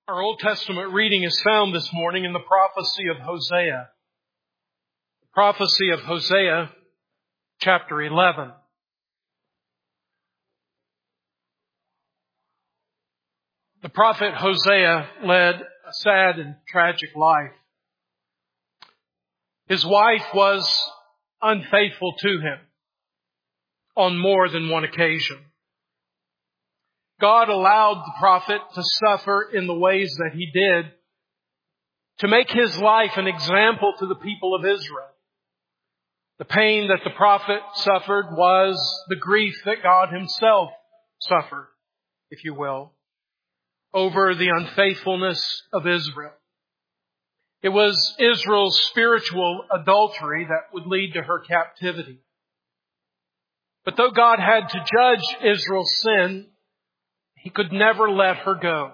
Our Old Testament reading is found this morning in the prophecy of Hosea. The prophecy of Hosea, chapter 11. The prophet Hosea led a sad and tragic life. His wife was unfaithful to him on more than one occasion. God allowed the prophet to suffer in the ways that he did to make his life an example to the people of Israel. The pain that the prophet suffered was the grief that God himself suffered, if you will, over the unfaithfulness of Israel. It was Israel's spiritual adultery that would lead to her captivity. But though God had to judge Israel's sin, He could never let her go.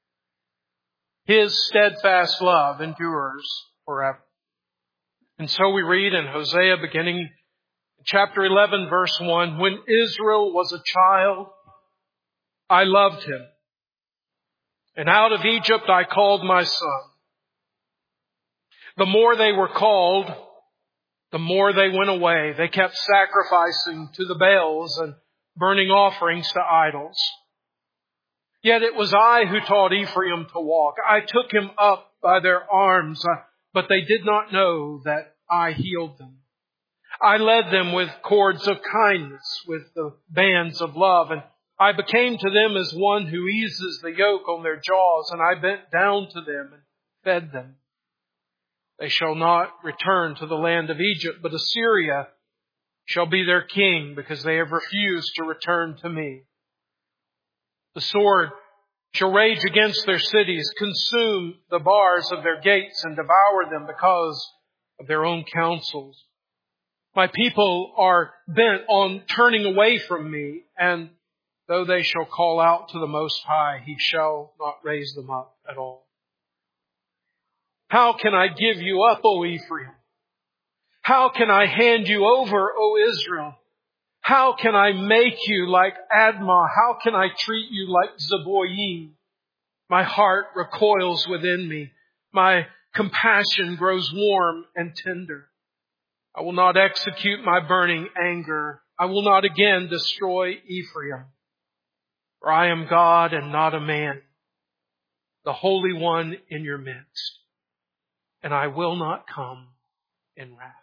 His steadfast love endures forever. And so we read in Hosea beginning chapter 11 verse 1, when Israel was a child, I loved him. And out of Egypt I called my son. The more they were called, the more they went away. They kept sacrificing to the Baals and burning offerings to idols. Yet it was I who taught Ephraim to walk. I took him up by their arms, but they did not know that I healed them. I led them with cords of kindness, with the bands of love, and I became to them as one who eases the yoke on their jaws, and I bent down to them and fed them. They shall not return to the land of Egypt, but Assyria shall be their king, because they have refused to return to me. The sword shall rage against their cities, consume the bars of their gates, and devour them because of their own counsels. My people are bent on turning away from me, and though they shall call out to the Most High, He shall not raise them up at all. How can I give you up, O Ephraim? How can I hand you over, O Israel? How can I make you like Admah? How can I treat you like Zeboyim? My heart recoils within me. My compassion grows warm and tender. I will not execute my burning anger. I will not again destroy Ephraim. For I am God and not a man, the Holy One in your midst. And I will not come in wrath.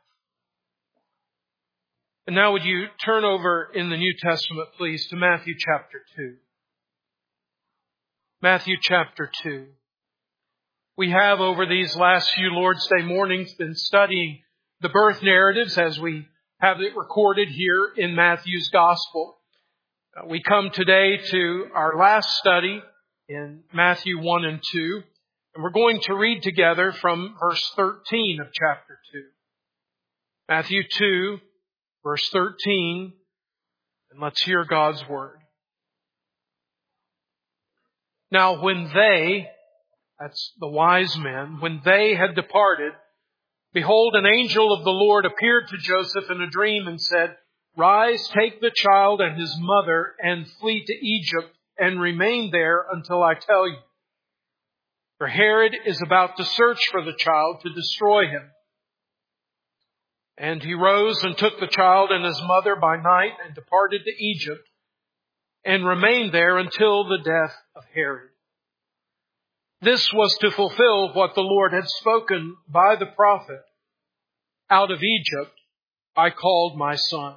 And now would you turn over in the New Testament, please, to Matthew chapter 2. Matthew chapter 2. We have over these last few Lord's Day mornings been studying the birth narratives as we have it recorded here in Matthew's Gospel. We come today to our last study in Matthew 1 and 2, and we're going to read together from verse 13 of chapter 2. Matthew 2, verse 13, and let's hear God's word. Now when they, that's the wise men, when they had departed, behold, an angel of the Lord appeared to Joseph in a dream and said, Rise, take the child and his mother and flee to Egypt and remain there until I tell you. For Herod is about to search for the child to destroy him. And he rose and took the child and his mother by night and departed to Egypt and remained there until the death of Herod. This was to fulfill what the Lord had spoken by the prophet. Out of Egypt I called my son.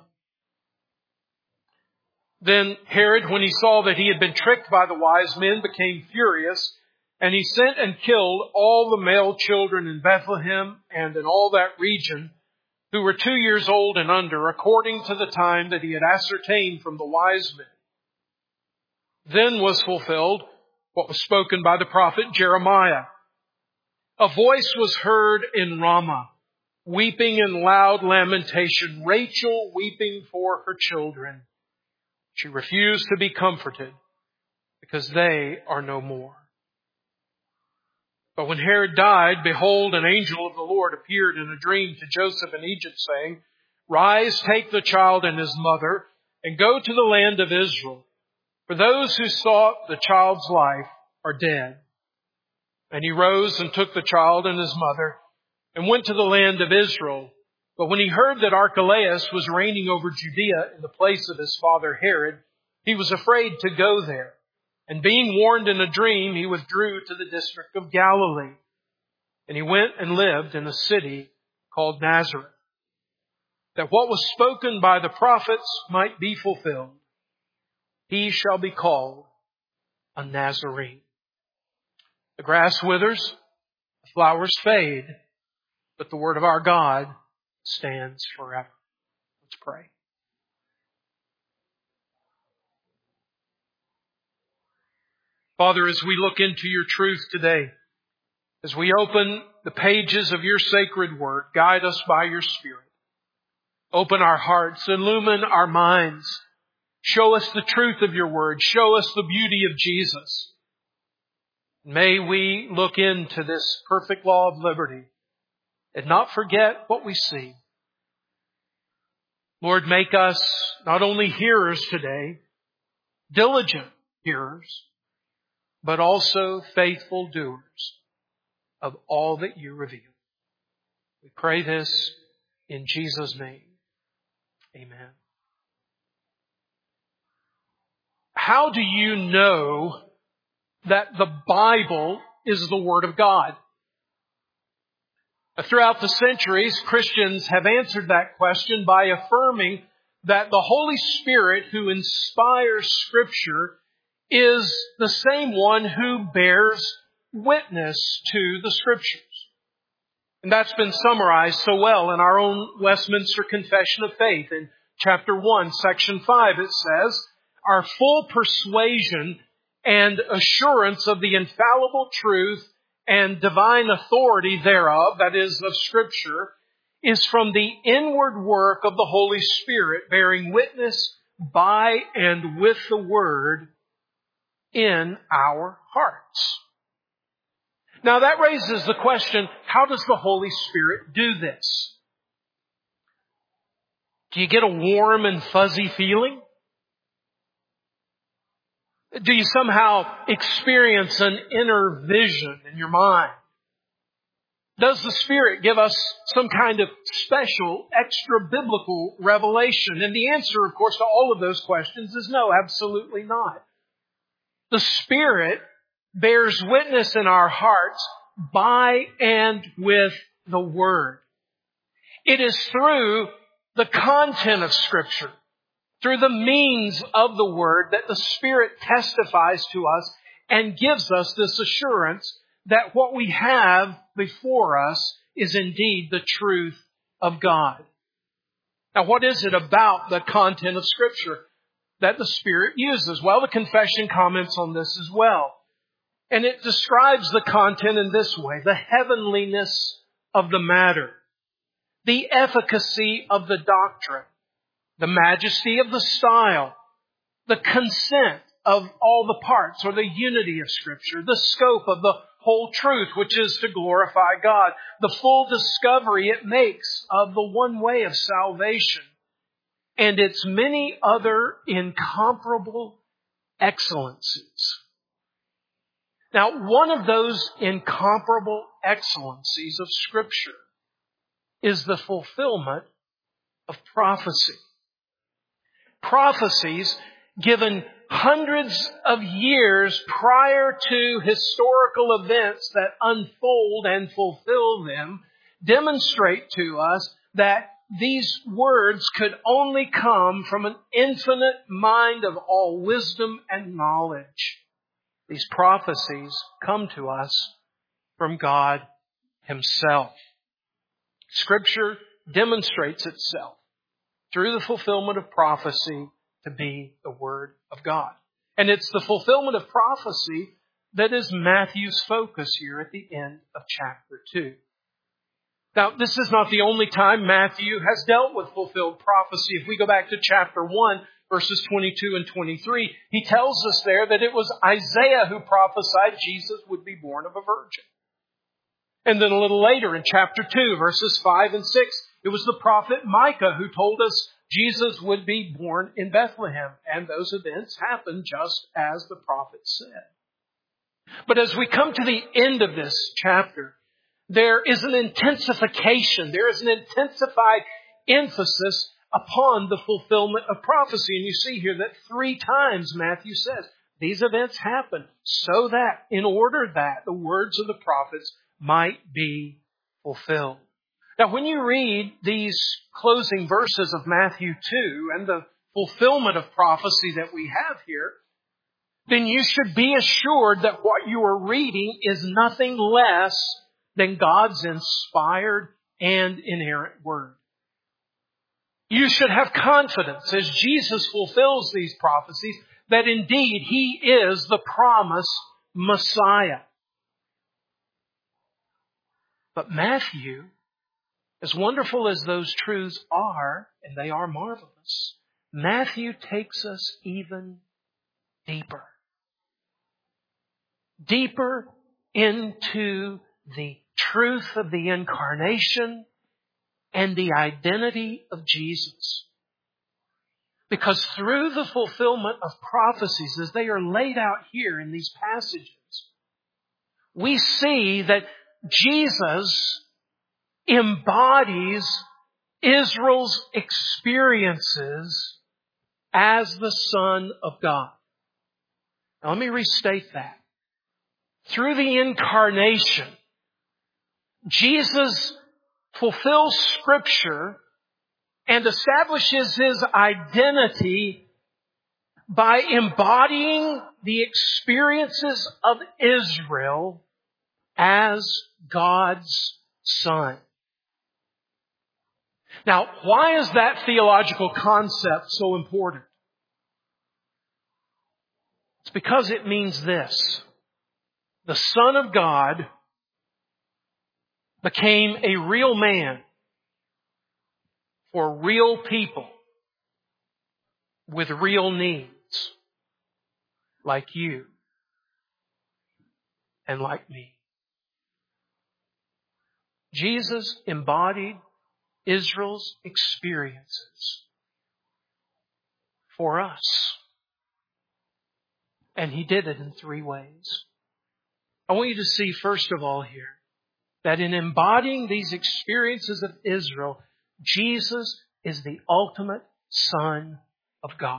Then Herod, when he saw that he had been tricked by the wise men, became furious, and he sent and killed all the male children in Bethlehem and in all that region who were 2 years old and under, according to the time that he had ascertained from the wise men. Then was fulfilled what was spoken by the prophet Jeremiah. A voice was heard in Ramah, weeping in loud lamentation, Rachel weeping for her children. She refused to be comforted because they are no more. But when Herod died, behold, an angel of the Lord appeared in a dream to Joseph in Egypt, saying, Rise, take the child and his mother, and go to the land of Israel. For those who sought the child's life are dead. And he rose and took the child and his mother and went to the land of Israel. But when he heard that Archelaus was reigning over Judea in the place of his father Herod, he was afraid to go there. And being warned in a dream, he withdrew to the district of Galilee. And he went and lived in a city called Nazareth, that what was spoken by the prophets might be fulfilled. He shall be called a Nazarene. The grass withers, the flowers fade, but the word of our God stands forever. Let's pray. Father, as we look into your truth today, as we open the pages of your sacred word, guide us by your Spirit. Open our hearts, illumine our minds. Show us the truth of your word. Show us the beauty of Jesus. May we look into this perfect law of liberty and not forget what we see. Lord, make us not only hearers today, diligent hearers, but also faithful doers of all that you reveal. We pray this in Jesus' name. Amen. How do you know that the Bible is the Word of God? Throughout the centuries, Christians have answered that question by affirming that the Holy Spirit who inspires Scripture is the same one who bears witness to the Scriptures. And that's been summarized so well in our own Westminster Confession of Faith. In chapter 1, section 5, it says, "Our full persuasion and assurance of the infallible truth and divine authority thereof," that is, of Scripture, "is from the inward work of the Holy Spirit, bearing witness by and with the Word in our hearts." Now that raises the question, how does the Holy Spirit do this? Do you get a warm and fuzzy feeling? Do you somehow experience an inner vision in your mind? Does the Spirit give us some kind of special, extra-biblical revelation? And the answer, of course, to all of those questions is no, absolutely not. The Spirit bears witness in our hearts by and with the Word. It is through the content of Scripture, through the means of the Word, that the Spirit testifies to us and gives us this assurance that what we have before us is indeed the truth of God. Now, what is it about the content of Scripture that the Spirit uses? Well, the confession comments on this as well. And it describes the content in this way: the heavenliness of the matter, the efficacy of the doctrine, the majesty of the style, the consent of all the parts, or the unity of Scripture, the scope of the whole truth, which is to glorify God, the full discovery it makes of the one way of salvation, and its many other incomparable excellencies. Now, one of those incomparable excellencies of Scripture is the fulfillment of prophecy. Prophecies given hundreds of years prior to historical events that unfold and fulfill them demonstrate to us that these words could only come from an infinite mind of all wisdom and knowledge. These prophecies come to us from God Himself. Scripture demonstrates itself through the fulfillment of prophecy to be the Word of God. And it's the fulfillment of prophecy that is Matthew's focus here at the end of chapter 2. Now, this is not the only time Matthew has dealt with fulfilled prophecy. If we go back to chapter 1, verses 22 and 23, he tells us there that it was Isaiah who prophesied Jesus would be born of a virgin. And then a little later in chapter 2, verses 5 and 6, it was the prophet Micah who told us Jesus would be born in Bethlehem. And those events happened just as the prophet said. But as we come to the end of this chapter, there is an intensification. There is an intensified emphasis upon the fulfillment of prophecy. And you see here that 3 times Matthew says, these events happen so that, in order that the words of the prophets might be fulfilled. Now, when you read these closing verses of Matthew 2 and the fulfillment of prophecy that we have here, then you should be assured that what you are reading is nothing less than God's inspired and inerrant Word. You should have confidence as Jesus fulfills these prophecies that indeed He is the promised Messiah. But Matthew, as wonderful as those truths are, and they are marvelous, Matthew takes us even deeper. Deeper into the truth of the incarnation and the identity of Jesus. Because through the fulfillment of prophecies, as they are laid out here in these passages, we see that Jesus embodies Israel's experiences as the Son of God. Now, let me restate that. Through the incarnation, Jesus fulfills Scripture and establishes His identity by embodying the experiences of Israel as God's Son. Now, why is that theological concept so important? It's because it means this. The Son of God became a real man for real people with real needs, like you and like me. Jesus embodied Israel's experiences for us. And He did it in 3 ways. I want you to see, first of all here, that in embodying these experiences of Israel, Jesus is the ultimate Son of God.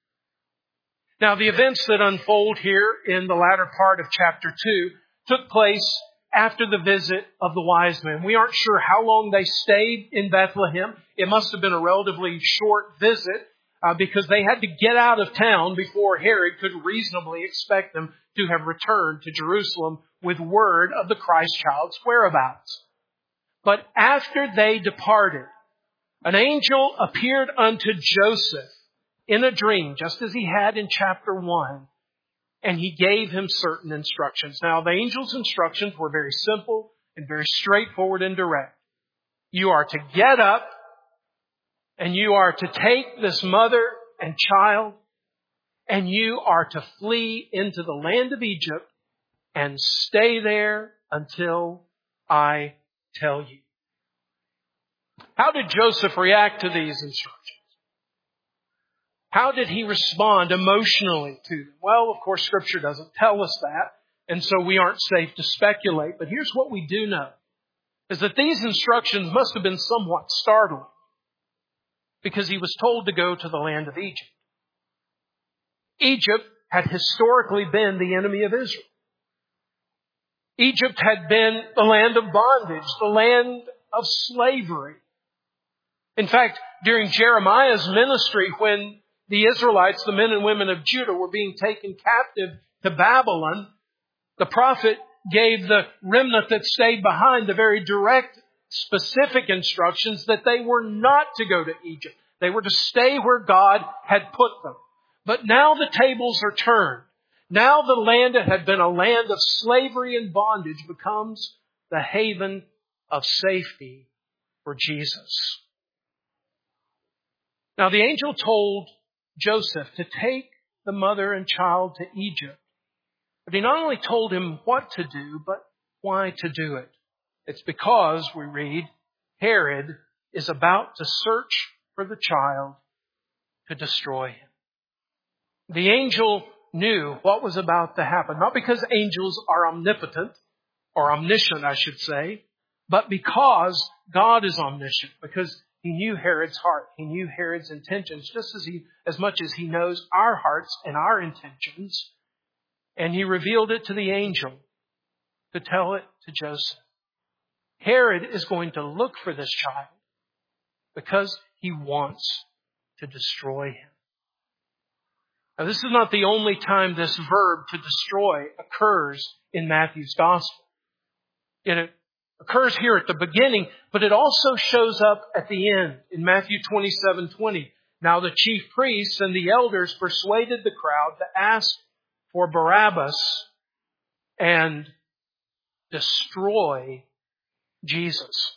Now, the events that unfold here in the latter part of chapter 2 took place after the visit of the wise men. We aren't sure how long they stayed in Bethlehem. It must have been a relatively short visit because they had to get out of town before Herod could reasonably expect them to have returned to Jerusalem with word of the Christ child's whereabouts. But after they departed, an angel appeared unto Joseph in a dream, just as he had in chapter 1, and he gave him certain instructions. Now, the angel's instructions were very simple and very straightforward and direct. You are to get up and you are to take this mother and child and you are to flee into the land of Egypt and stay there until I tell you. How did Joseph react to these instructions? How did he respond emotionally to them? Well, of course, Scripture doesn't tell us that, and so we aren't safe to speculate. But here's what we do know, is that these instructions must have been somewhat startling, because he was told to go to the land of Egypt. Egypt had historically been the enemy of Israel. Egypt had been the land of bondage, the land of slavery. In fact, during Jeremiah's ministry, when the Israelites, the men and women of Judah, were being taken captive to Babylon, the prophet gave the remnant that stayed behind the very direct, specific instructions that they were not to go to Egypt. They were to stay where God had put them. But now the tables are turned. Now the land that had been a land of slavery and bondage becomes the haven of safety for Jesus. Now the angel told Joseph to take the mother and child to Egypt. But he not only told him what to do, but why to do it. It's because, we read, Herod is about to search for the child to destroy him. The angel knew what was about to happen. Not because angels are omnipotent, or omniscient, I should say, but because God is omniscient, because He knew Herod's heart. He knew Herod's intentions just as much as He knows our hearts and our intentions. And He revealed it to the angel to tell it to Joseph. Herod is going to look for this child because he wants to destroy him. Now, this is not the only time this verb to destroy occurs in Matthew's gospel. It occurs here at the beginning, but it also shows up at the end in Matthew 27:20. Now the chief priests and the elders persuaded the crowd to ask for Barabbas and destroy Jesus.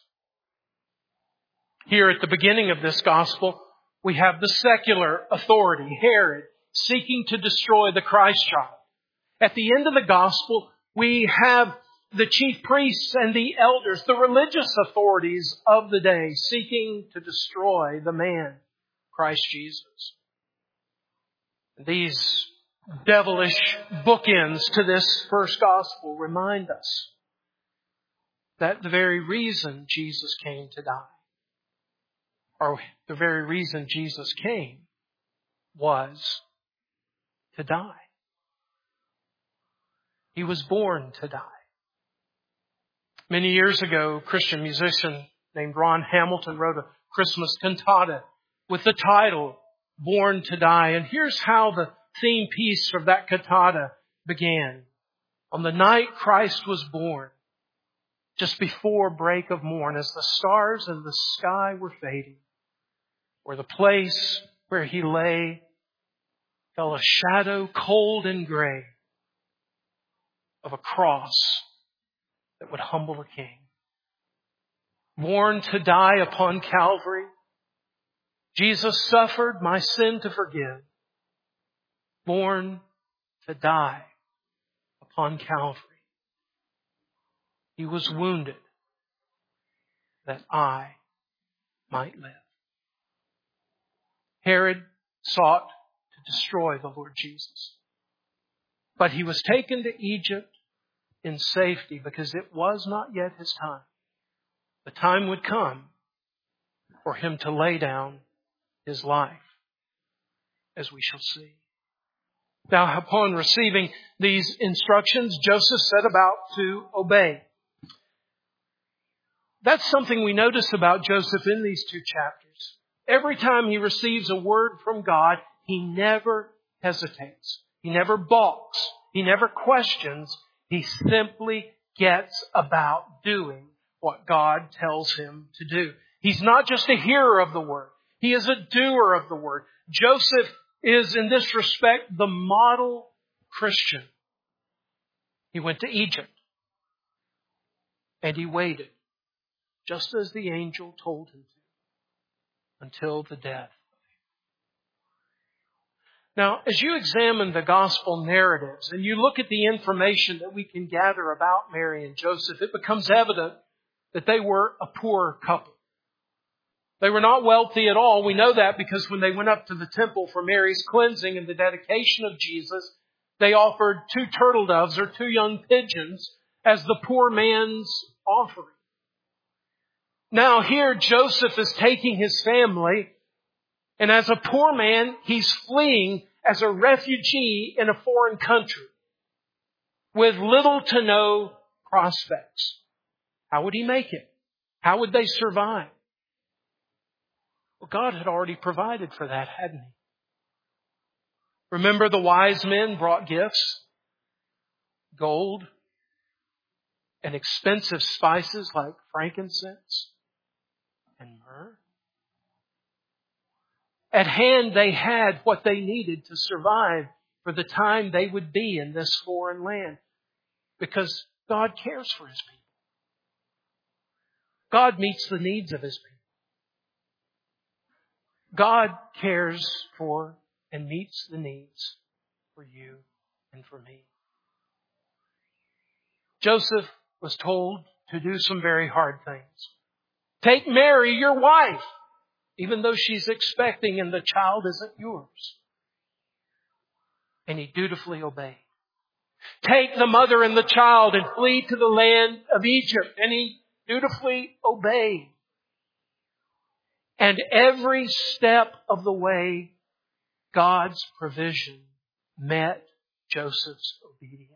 Here at the beginning of this gospel, we have the secular authority, Herod, seeking to destroy the Christ child. At the end of the gospel, we have the chief priests and the elders, the religious authorities of the day, seeking to destroy the man, Christ Jesus. These devilish bookends to this first gospel remind us that the very reason Jesus came to die, or the very reason Jesus came, was to die. He was born to die. Many years ago, a Christian musician named Ron Hamilton wrote a Christmas cantata with the title, Born to Die. And here's how the theme piece of that cantata began. On the night Christ was born, just before break of morn, as the stars in the sky were fading, where the place where He lay fell a shadow cold and gray of a cross that would humble a king. Born to die upon Calvary, Jesus suffered my sin to forgive. Born to die upon Calvary. He was wounded that I might live. Herod sought to destroy the Lord Jesus. But he was taken to Egypt in safety because it was not yet his time. The time would come for him to lay down his life, as we shall see. Now, upon receiving these instructions, Joseph set about to obey. That's something we notice about Joseph in these two chapters. Every time he receives a word from God, he never hesitates. He never balks. He never questions. He simply gets about doing what God tells him to do. He's not just a hearer of the word. He is a doer of the word. Joseph is, in this respect, the model Christian. He went to Egypt and he waited, just as the angel told him to, until the death. Now, as you examine the gospel narratives and you look at the information that we can gather about Mary and Joseph, it becomes evident that they were a poor couple. They were not wealthy at all. We know that because when they went up to the temple for Mary's cleansing and the dedication of Jesus, they offered 2 turtle doves or 2 young pigeons as the poor man's offering. Now here Joseph is taking his family, and as a poor man, he's fleeing as a refugee in a foreign country with little to no prospects. How would he make it? How would they survive? Well, God had already provided for that, hadn't He? Remember the wise men brought gifts? Gold and expensive spices like frankincense and myrrh. At hand, they had what they needed to survive for the time they would be in this foreign land, because God cares for His people. God meets the needs of His people. God cares for and meets the needs for you and for me. Joseph was told to do some very hard things. Take Mary, your wife, even though she's expecting and the child isn't yours. And he dutifully obeyed. Take the mother and the child and flee to the land of Egypt. And he dutifully obeyed. And every step of the way, God's provision met Joseph's obedience.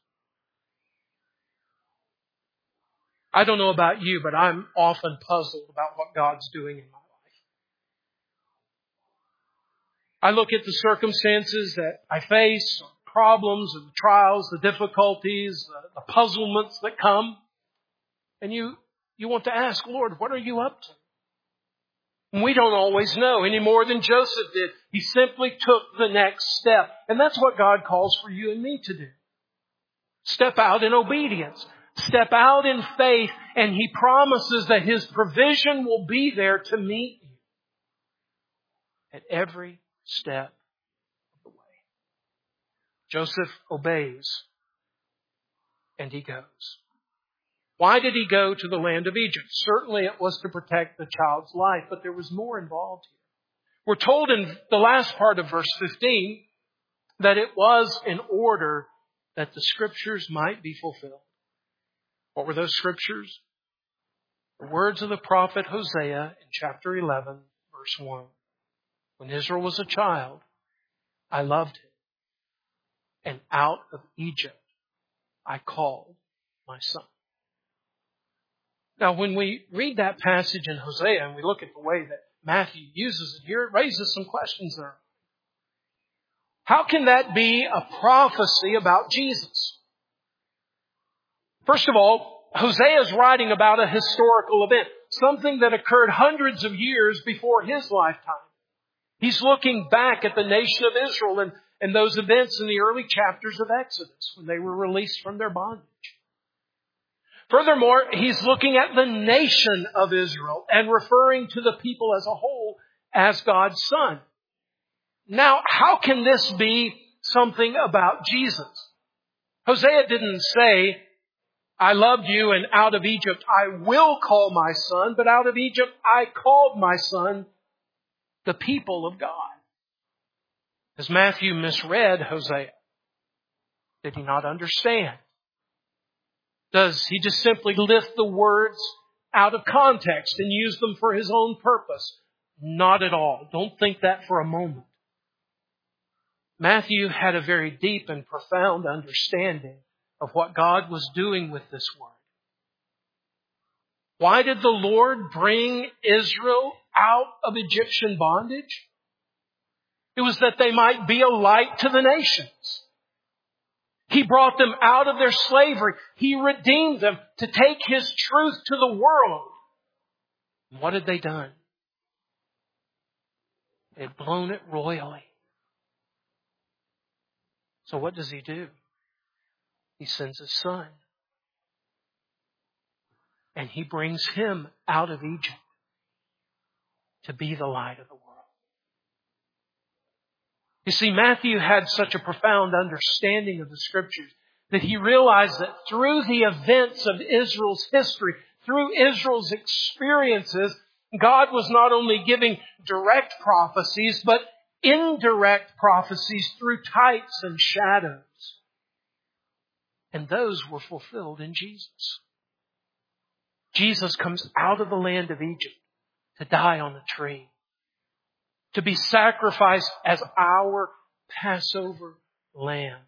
I don't know about you, but I'm often puzzled about what God's doing in my life. I look at the circumstances that I face, problems and trials, the difficulties, the puzzlements that come, and you want to ask, Lord, what are you up to? And we don't always know any more than Joseph did. He simply took the next step. And that's what God calls for you and me to do. Step out in obedience. Step out in faith. And He promises that His provision will be there to meet you at every step of the way. Joseph obeys. And he goes. Why did he go to the land of Egypt? Certainly it was to protect the child's life, but there was more involved here. We're told in the last part of verse 15 that it was in order that the Scriptures might be fulfilled. What were those Scriptures? The words of the prophet Hosea in chapter 11, verse 1. When Israel was a child, I loved him, and out of Egypt I called my son. Now, when we read that passage in Hosea and we look at the way that Matthew uses it here, it raises some questions there. How can that be a prophecy about Jesus? First of all, Hosea is writing about a historical event, something that occurred hundreds of years before his lifetime. He's looking back at the nation of Israel and those events in the early chapters of Exodus when they were released from their bondage. Furthermore, he's looking at the nation of Israel and referring to the people as a whole as God's son. Now, how can this be something about Jesus? Hosea didn't say, I loved you and out of Egypt I will call my son, but out of Egypt I called my son, the people of God. As Matthew misread Hosea, did he not understand? Does he just simply lift the words out of context and use them for his own purpose? Not at all. Don't think that for a moment. Matthew had a very deep and profound understanding of what God was doing with this word. Why did the Lord bring Israel out of Egyptian bondage? It was that they might be a light to the nations. He brought them out of their slavery. He redeemed them to take His truth to the world. And what had they done? They had blown it royally. So what does He do? He sends His Son. And He brings Him out of Egypt to be the light of the world. You see, Matthew had such a profound understanding of the Scriptures that he realized that through the events of Israel's history, through Israel's experiences, God was not only giving direct prophecies, but indirect prophecies through types and shadows. And those were fulfilled in Jesus. Jesus comes out of the land of Egypt to die on a tree, to be sacrificed as our Passover lamb,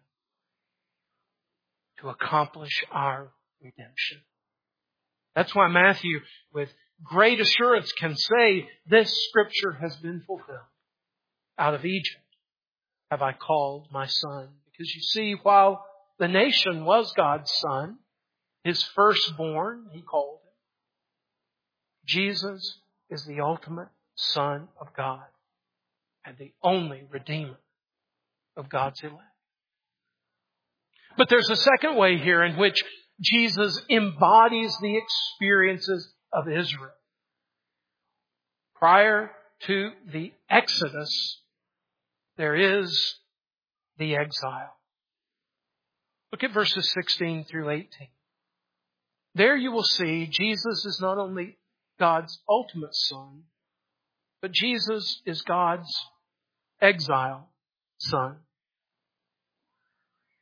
to accomplish our redemption. That's why Matthew, with great assurance, can say this Scripture has been fulfilled. Out of Egypt have I called my son. Because you see, while the nation was God's son, His firstborn, He called him, Jesus is the ultimate Son of God and the only Redeemer of God's elect. But there's a second way here in which Jesus embodies the experiences of Israel. Prior to the Exodus, there is the exile. Look at verses 16 through 18. There you will see Jesus is not only God's ultimate Son, but Jesus is God's exile Son.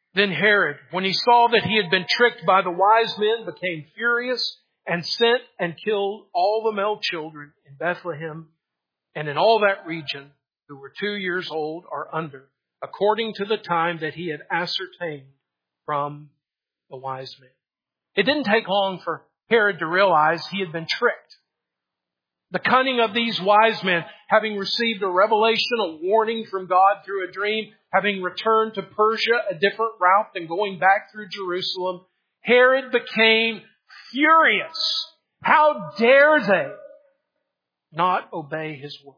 Then Herod, when he saw that he had been tricked by the wise men, became furious and sent and killed all the male children in Bethlehem and in all that region who were 2 years old or under, according to the time that he had ascertained from the wise men. It didn't take long for Herod to realize he had been tricked. The cunning of these wise men, having received a revelation, a warning from God through a dream, having returned to Persia, a different route than going back through Jerusalem, Herod became furious. How dare they not obey his word?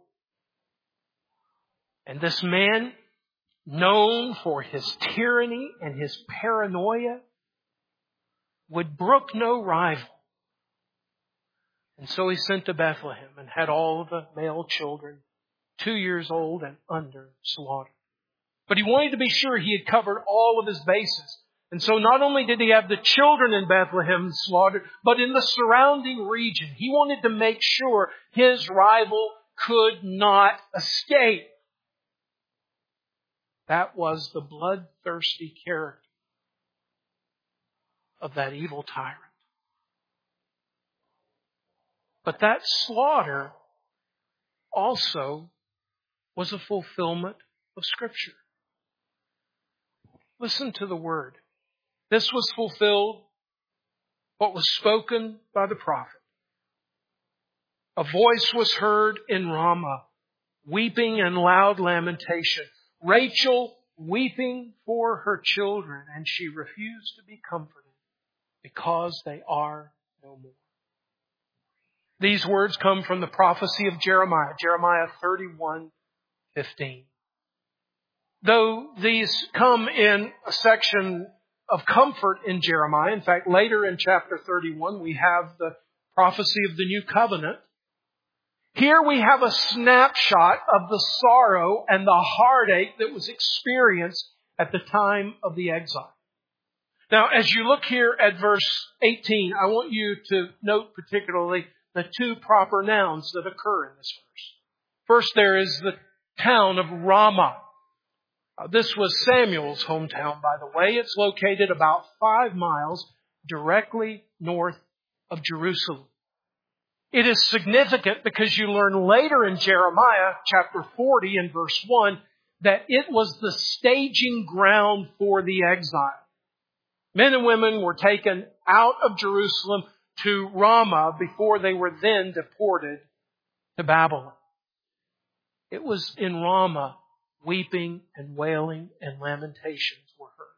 And this man, known for his tyranny and his paranoia, would brook no rival. And so he sent to Bethlehem and had all the male children, 2 years old and under, slaughtered. But he wanted to be sure he had covered all of his bases. And so not only did he have the children in Bethlehem slaughtered, but in the surrounding region. He wanted to make sure his rival could not escape. That was the bloodthirsty character of that evil tyrant. But that slaughter also was a fulfillment of Scripture. Listen to the word. This was fulfilled, what was spoken by the prophet. A voice was heard in Ramah, weeping and loud lamentation. Rachel weeping for her children, and she refused to be comforted because they are no more. These words come from the prophecy of Jeremiah, Jeremiah 31:15. Though these come in a section of comfort in Jeremiah, in fact, later in chapter 31, we have the prophecy of the new covenant. Here we have a snapshot of the sorrow and the heartache that was experienced at the time of the exile. Now, as you look here at verse 18, I want you to note particularly the two proper nouns that occur in this verse. First, there is the town of Ramah. This was Samuel's hometown, by the way. It's located about 5 miles directly north of Jerusalem. It is significant because you learn later in Jeremiah chapter 40 and verse 1 that it was the staging ground for the exile. Men and women were taken out of Jerusalem to Ramah before they were then deported to Babylon. It was in Ramah weeping and wailing and lamentations were heard.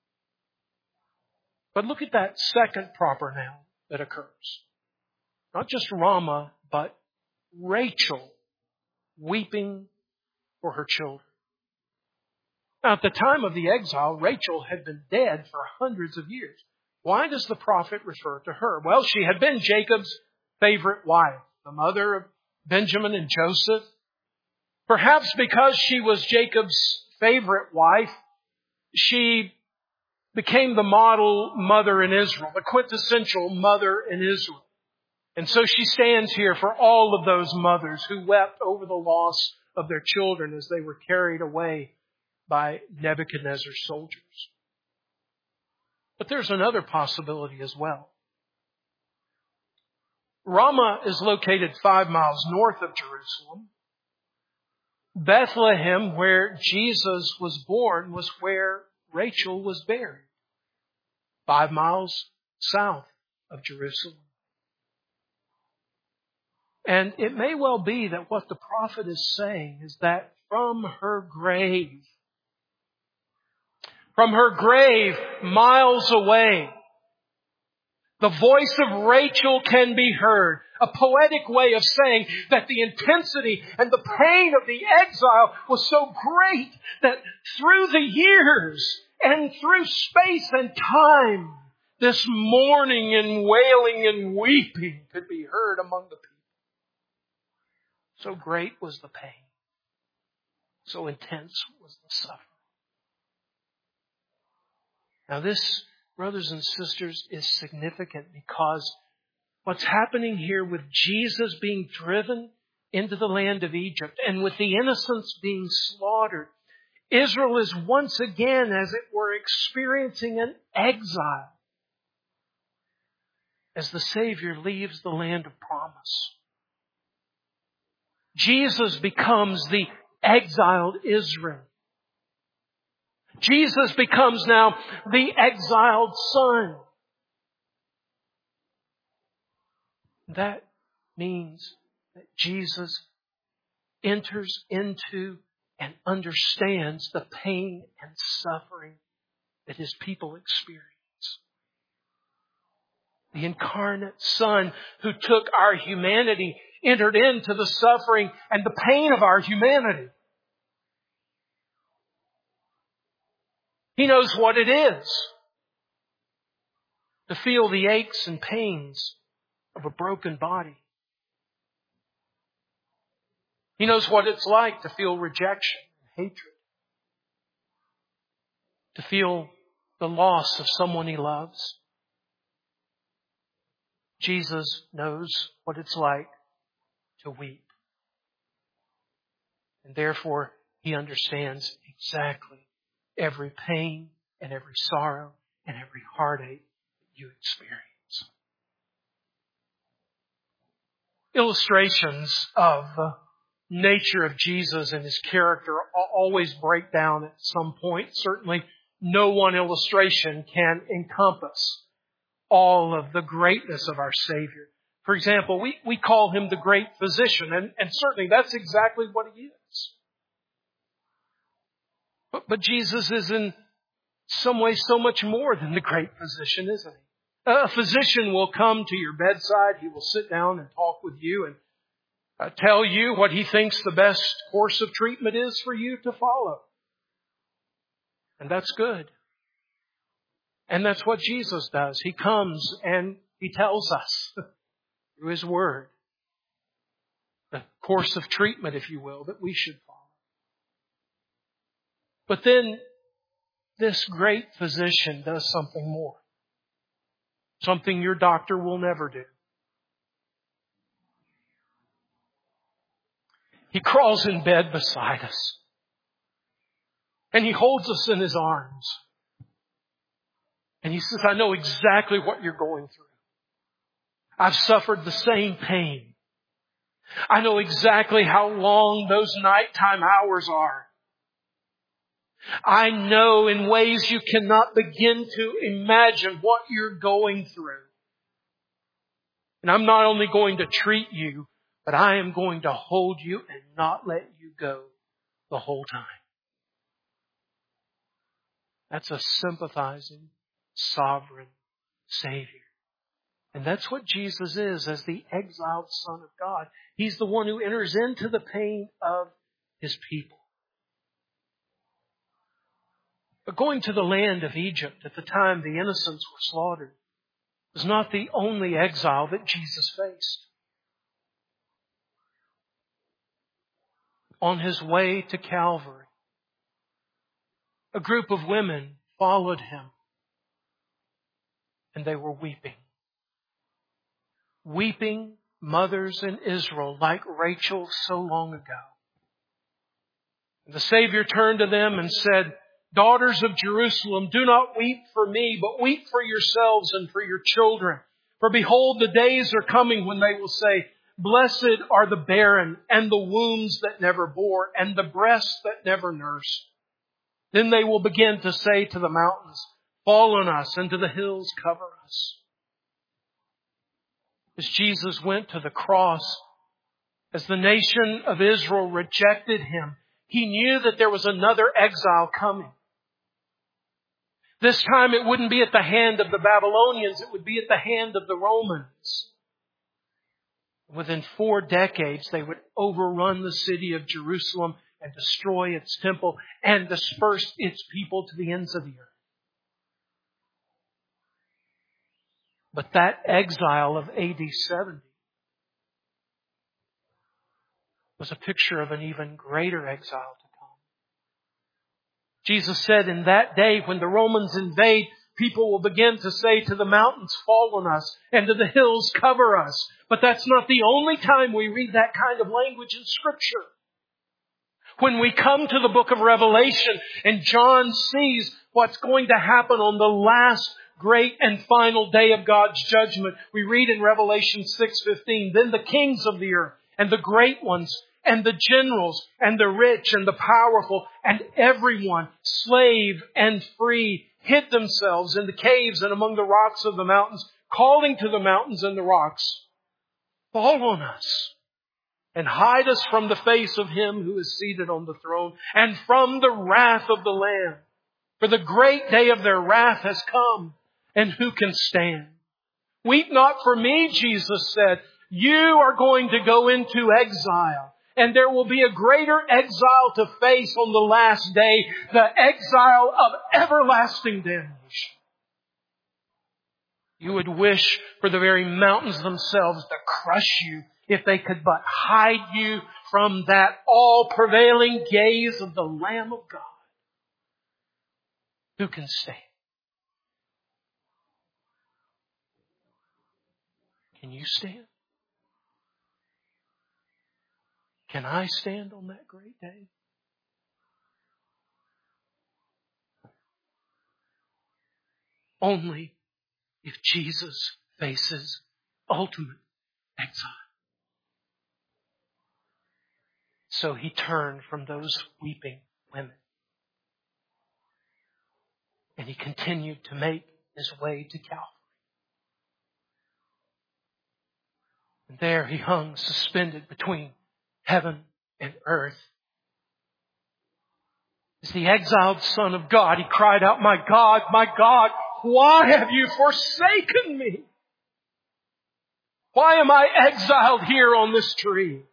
But look at that second proper noun that occurs. Not just Ramah, but Rachel weeping for her children. Now, at the time of the exile, Rachel had been dead for hundreds of years. Why does the prophet refer to her? Well, she had been Jacob's favorite wife, the mother of Benjamin and Joseph. Perhaps because she was Jacob's favorite wife, she became the model mother in Israel, the quintessential mother in Israel. And so she stands here for all of those mothers who wept over the loss of their children as they were carried away by Nebuchadnezzar's soldiers. But there's another possibility as well. Ramah is located 5 miles north of Jerusalem. Bethlehem, where Jesus was born, was where Rachel was buried, 5 miles south of Jerusalem. And it may well be that what the prophet is saying is that from her grave, miles away, the voice of Rachel can be heard. A poetic way of saying that the intensity and the pain of the exile was so great that through the years and through space and time, this mourning and wailing and weeping could be heard among the people. So great was the pain. So intense was the suffering. Now this, brothers and sisters, is significant because what's happening here with Jesus being driven into the land of Egypt and with the innocents being slaughtered Israel is once again, as it were, experiencing an exile as the Savior leaves the land of promise. Jesus becomes the exiled Israel. Jesus becomes now the exiled Son. That means that Jesus enters into and understands the pain and suffering that His people experience. The incarnate Son who took our humanity entered into the suffering and the pain of our humanity. He knows what it is to feel the aches and pains of a broken body. He knows what it's like to feel rejection and hatred. To feel the loss of someone He loves. Jesus knows what it's like to weep. And therefore, He understands exactly every pain and every sorrow and every heartache that you experience. Illustrations of the nature of Jesus and His character always break down at some point. Certainly, no one illustration can encompass all of the greatness of our Savior. For example, we call Him the great physician, and certainly that's exactly what He is. But Jesus is in some ways so much more than the great physician, isn't He? A physician will come to your bedside. He will sit down and talk with you and tell you what he thinks the best course of treatment is for you to follow. And that's good. And that's what Jesus does. He comes and He tells us through His Word the course of treatment, if you will, that we should follow. But then this great physician does something more. Something your doctor will never do. He crawls in bed beside us. And He holds us in His arms. And He says, I know exactly what you're going through. I've suffered the same pain. I know exactly how long those nighttime hours are. I know in ways you cannot begin to imagine what you're going through. And I'm not only going to treat you, but I am going to hold you and not let you go the whole time. That's a sympathizing, sovereign Savior. And that's what Jesus is as the exiled Son of God. He's the one who enters into the pain of His people. But going to the land of Egypt at the time the innocents were slaughtered was not the only exile that Jesus faced. On His way to Calvary, a group of women followed Him, and they were weeping. Weeping mothers in Israel like Rachel so long ago. And the Savior turned to them and said, Daughters of Jerusalem, do not weep for me, but weep for yourselves and for your children. For behold, the days are coming when they will say, Blessed are the barren and the wombs that never bore and the breasts that never nursed. Then they will begin to say to the mountains, Fall on us, and to the hills cover us. As Jesus went to the cross, as the nation of Israel rejected Him, He knew that there was another exile coming. This time it wouldn't be at the hand of the Babylonians, it would be at the hand of the Romans. Within 4 decades, they would overrun the city of Jerusalem and destroy its temple and disperse its people to the ends of the earth. But that exile of AD 70 was a picture of an even greater exile to come. Jesus said in that day when the Romans invade, people will begin to say to the mountains, Fall on us, and to the hills, cover us. But that's not the only time we read that kind of language in Scripture. When we come to the book of Revelation and John sees what's going to happen on the last great and final day of God's judgment, we read in Revelation 6:15, "Then the kings of the earth and the great ones and the generals and the rich and the powerful and everyone, slave and free, hid themselves in the caves and among the rocks of the mountains, calling to the mountains and the rocks, 'Fall on us and hide us from the face of Him who is seated on the throne and from the wrath of the Lamb. For the great day of their wrath has come, and who can stand?' Weep not for me," Jesus said. "You are going to go into exile. And there will be a greater exile to face on the last day, the exile of everlasting damnation. You would wish for the very mountains themselves to crush you if they could but hide you from that all-prevailing gaze of the Lamb of God. Who can stand? Can you stand? Can I stand on that great day? Only if Jesus faces ultimate exile. So He turned from those weeping women. And He continued to make His way to Calvary. And there He hung suspended between heaven and earth. As the exiled Son of God, He cried out, my God, why have you forsaken me? Why am I exiled here on this tree?"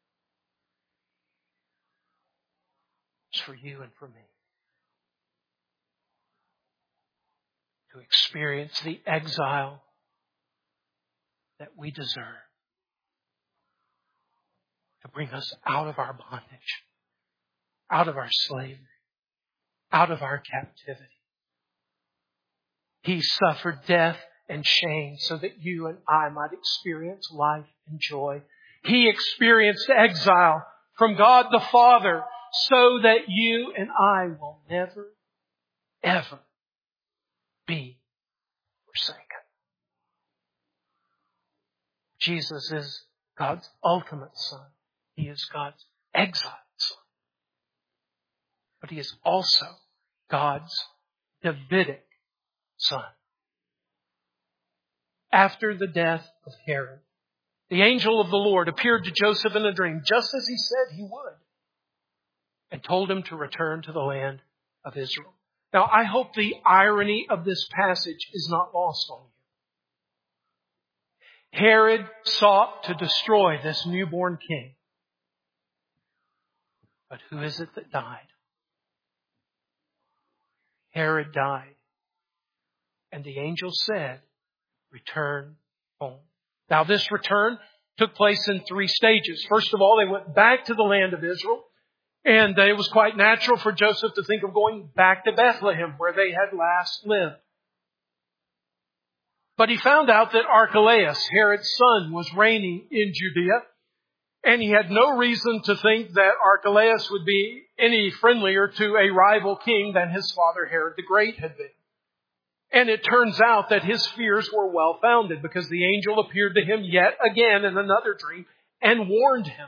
It's for you and for me to experience the exile that we deserve, to bring us out of our bondage, out of our slavery, out of our captivity. He suffered death and shame so that you and I might experience life and joy. He experienced exile from God the Father so that you and I will never, ever be forsaken. Jesus is God's ultimate Son. He is God's exiled Son. But He is also God's Davidic Son. After the death of Herod, the angel of the Lord appeared to Joseph in a dream, just as he said he would, and told him to return to the land of Israel. Now, I hope the irony of this passage is not lost on you. Herod sought to destroy this newborn king. But who is it that died? Herod died. And the angel said, return home. Now this return took place in 3 stages. First of all, they went back to the land of Israel. And it was quite natural for Joseph to think of going back to Bethlehem, where they had last lived. But he found out that Archelaus, Herod's son, was reigning in Judea. And he had no reason to think that Archelaus would be any friendlier to a rival king than his father Herod the Great had been. And it turns out that his fears were well founded, because the angel appeared to him yet again in another dream and warned him.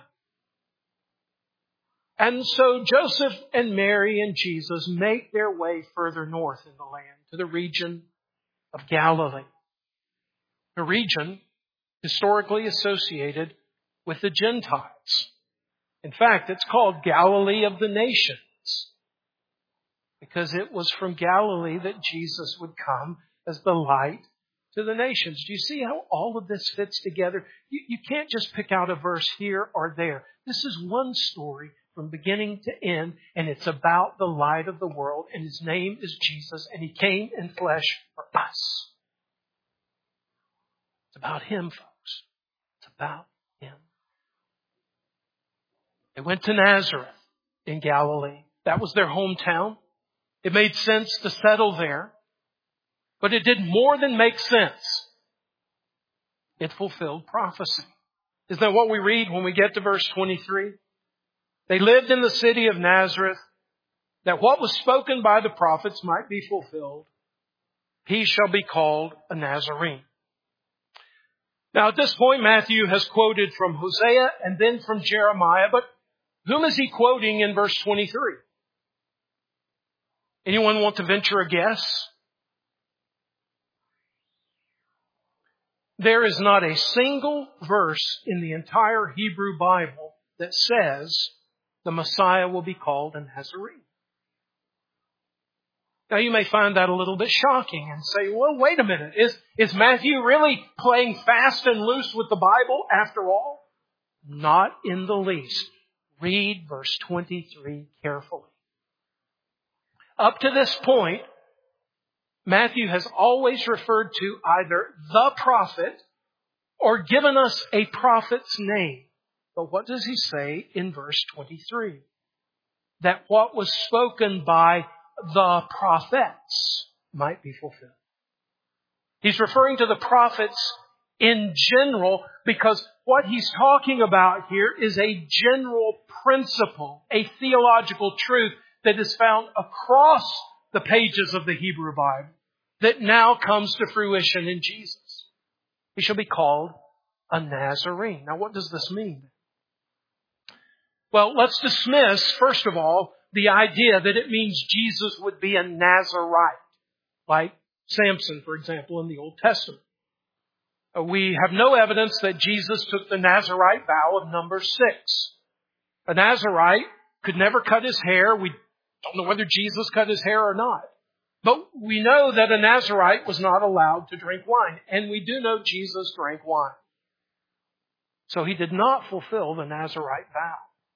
And so Joseph and Mary and Jesus make their way further north in the land, to the region of Galilee. A region historically associated with the Gentiles. In fact, it's called Galilee of the Nations, because it was from Galilee that Jesus would come as the light to the nations. Do you see how all of this fits together? You can't just pick out a verse here or there. This is one story from beginning to end, and it's about the light of the world, and His name is Jesus, and He came in flesh for us. It's about Him, folks. It's about Him. They went to Nazareth in Galilee. That was their hometown. It made sense to settle there. But it did more than make sense. It fulfilled prophecy. Isn't that what we read when we get to verse 23? They lived in the city of Nazareth, that what was spoken by the prophets might be fulfilled. He shall be called a Nazarene. Now at this point, Matthew has quoted from Hosea and then from Jeremiah, but whom is he quoting in verse 23? Anyone want to venture a guess? There is not a single verse in the entire Hebrew Bible that says the Messiah will be called a Nazarene. Now you may find that a little bit shocking and say, well, wait a minute. Is Matthew really playing fast and loose with the Bible after all? Not in the least. Read verse 23 carefully. Up to this point, Matthew has always referred to either the prophet or given us a prophet's name. But what does he say in verse 23? That what was spoken by the prophets might be fulfilled. He's referring to the prophets in general because what he's talking about here is a general principle, a theological truth that is found across the pages of the Hebrew Bible that now comes to fruition in Jesus. He shall be called a Nazarene. Now what does this mean? Well, let's dismiss, first of all, the idea that it means Jesus would be a Nazarite, like Samson, for example, in the Old Testament. We have no evidence that Jesus took the Nazarite vow of number 6. A Nazarite could never cut his hair. We don't know whether Jesus cut his hair or not. But we know that a Nazarite was not allowed to drink wine. And we do know Jesus drank wine. So he did not fulfill the Nazarite vow.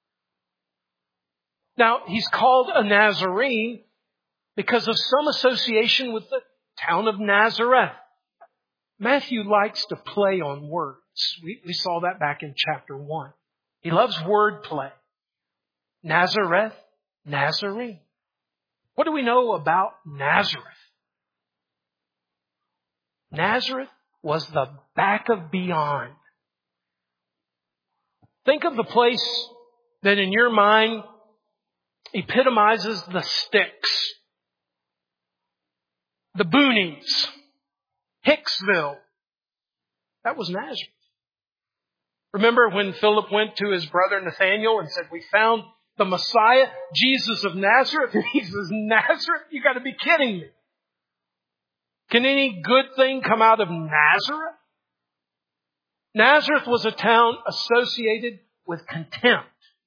Now, he's called a Nazarene because of some association with the town of Nazareth. Matthew likes to play on words. We saw that back in chapter 1. He loves wordplay. Nazareth, Nazarene. What do we know about Nazareth? Nazareth was the back of beyond. Think of the place that in your mind epitomizes the sticks. The boonies. Hicksville. That was Nazareth. Remember when Philip went to his brother Nathanael and said, we found the Messiah, Jesus of Nazareth? And he says, Nazareth? You got to be kidding me. Can any good thing come out of Nazareth? Nazareth was a town associated with contempt.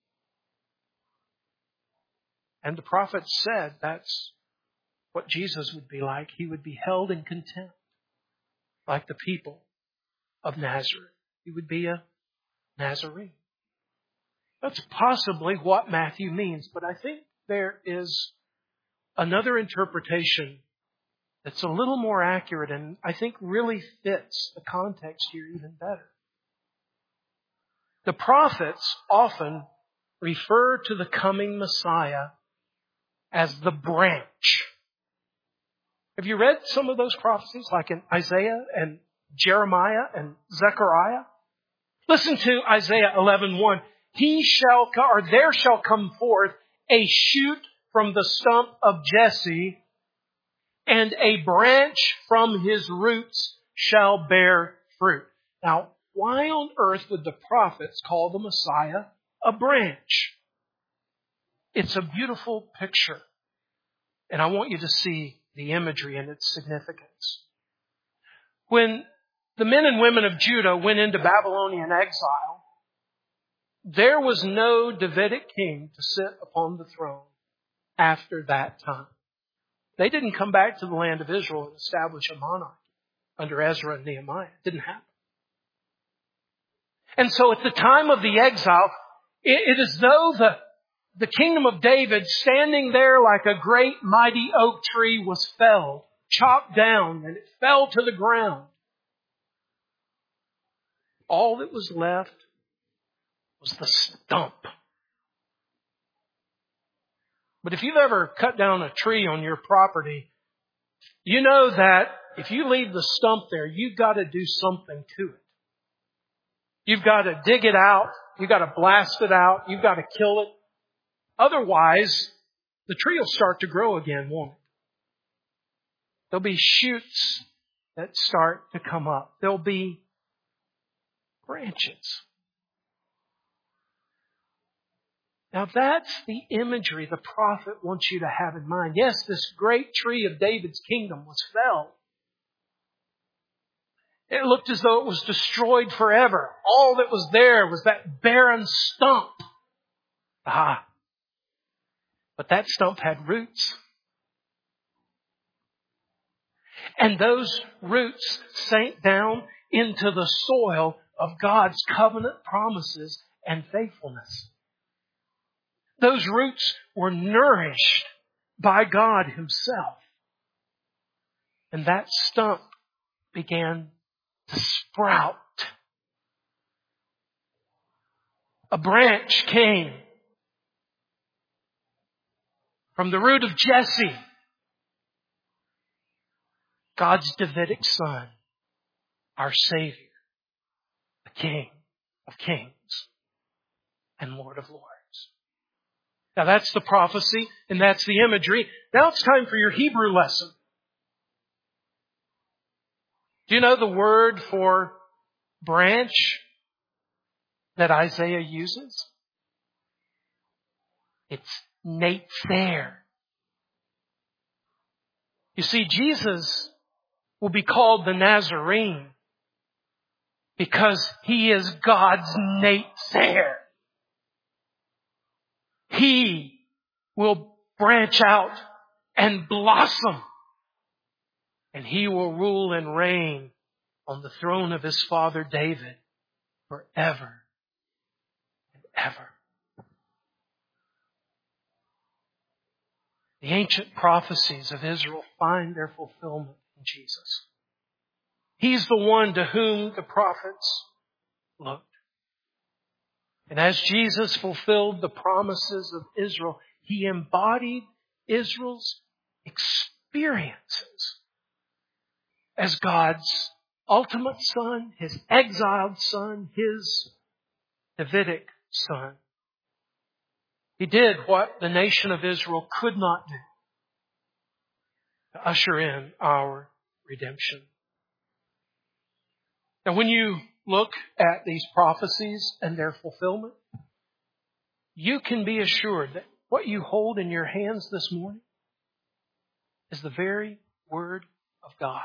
And the prophet said that's what Jesus would be like. He would be held in contempt, like the people of Nazareth. He would be a Nazarene. That's possibly what Matthew means, but I think there is another interpretation that's a little more accurate and I think really fits the context here even better. The prophets often refer to the coming Messiah as the branch. Have you read some of those prophecies, like in Isaiah and Jeremiah and Zechariah? Listen to Isaiah 11:1. There shall come forth a shoot from the stump of Jesse, and a branch from his roots shall bear fruit. Now, why on earth would the prophets call the Messiah a branch? It's a beautiful picture. And I want you to see the imagery and its significance. When the men and women of Judah went into Babylonian exile, there was no Davidic king to sit upon the throne after that time. They didn't come back to the land of Israel and establish a monarchy under Ezra and Nehemiah. It didn't happen. And so at the time of the exile, it is though the kingdom of David, standing there like a great mighty oak tree, was felled, chopped down, and it fell to the ground. All that was left was the stump. But if you've ever cut down a tree on your property, you know that if you leave the stump there, you've got to do something to it. You've got to dig it out. You've got to blast it out. You've got to kill it. Otherwise, the tree will start to grow again, won't it? There'll be shoots that start to come up. There'll be branches. Now that's the imagery the prophet wants you to have in mind. Yes, this great tree of David's kingdom was felled. It looked as though it was destroyed forever. All that was there was that barren stump. But that stump had roots. And those roots sank down into the soil of God's covenant promises and faithfulness. Those roots were nourished by God Himself. And that stump began to sprout. A branch came from the root of Jesse, God's Davidic son, our Savior, the King of kings and Lord of lords. Now that's the prophecy and that's the imagery. Now it's time for your Hebrew lesson. Do you know the word for branch that Isaiah uses? It's netzer. You see, Jesus will be called the Nazarene because He is God's netzer. He will branch out and blossom. And He will rule and reign on the throne of His father David forever and ever. The ancient prophecies of Israel find their fulfillment in Jesus. He's the one to whom the prophets looked. And as Jesus fulfilled the promises of Israel, He embodied Israel's experiences as God's ultimate Son, His exiled Son, His Davidic Son. He did what the nation of Israel could not do to usher in our redemption. Now, when you look at these prophecies and their fulfillment, you can be assured that what you hold in your hands this morning is the very Word of God.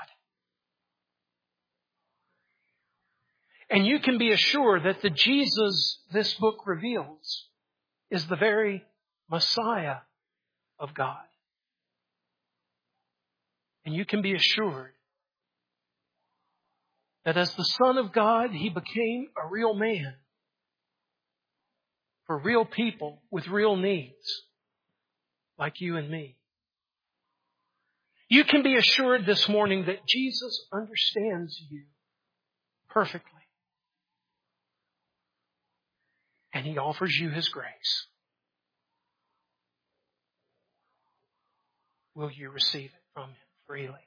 And you can be assured that the Jesus this book reveals is the very Messiah of God. And you can be assured that as the Son of God, He became a real man for real people with real needs, like you and me. You can be assured this morning that Jesus understands you perfectly. And He offers you His grace. Will you receive it from Him freely?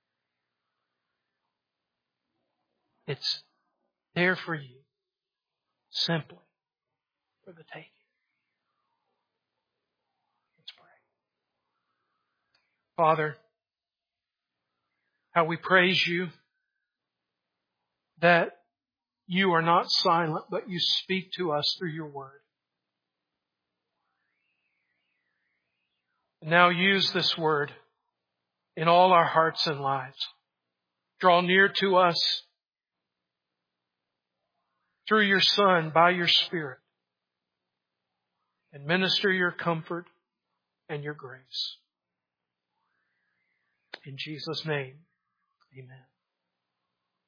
It's there for you, simply for the taking. Let's pray. Father, how we praise You that You are not silent, but You speak to us through Your Word. And now use this Word in all our hearts and lives. Draw near to us through Your Son, by Your Spirit, and minister Your comfort and Your grace. In Jesus' name, amen.